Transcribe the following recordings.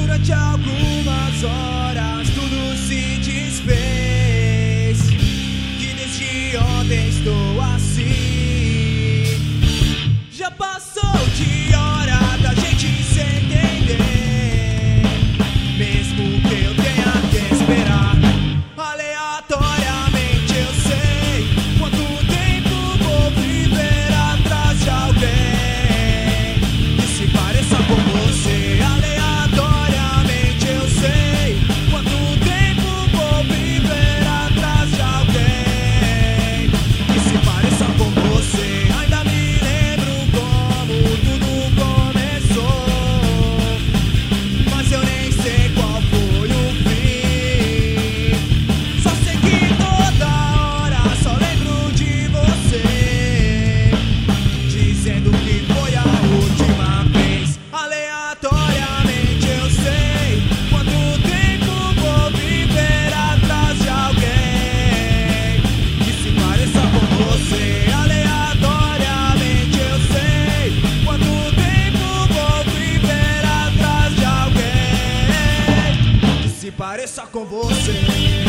Durante algumas horas tudo se desfez, que desde ontem estou assim. Já passou de hora da gente se entender, mesmo que eu tenha que esperar. Aleatoriamente eu sei quanto tempo vou viver atrás de alguém que se pareça com você. Aleatoriamente eu sei quanto tempo vou viver atrás de alguém que se pareça com você. Ainda me lembro como tudo começou, mas eu nem sei qual foi o fim. Só sei que toda hora só lembro de você, dizendo que foi a última vez. Aleatoriamente eu sei quanto tempo vou viver atrás de alguém que se pareça com você. Aleatoriamente eu sei quanto tempo vou viver atrás de alguém que se pareça com você.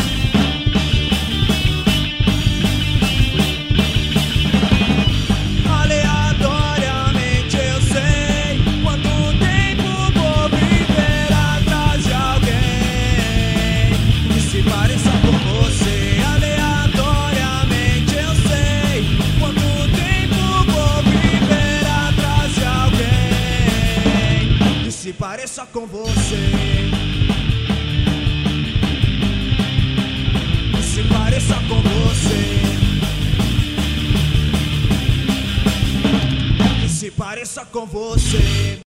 Aleatoriamente eu sei quanto tempo vou viver atrás de alguém que se pareça com você. Aleatoriamente eu sei quanto tempo vou viver atrás de alguém que se pareça com você. Que se pareça com você. Que se pareça com você.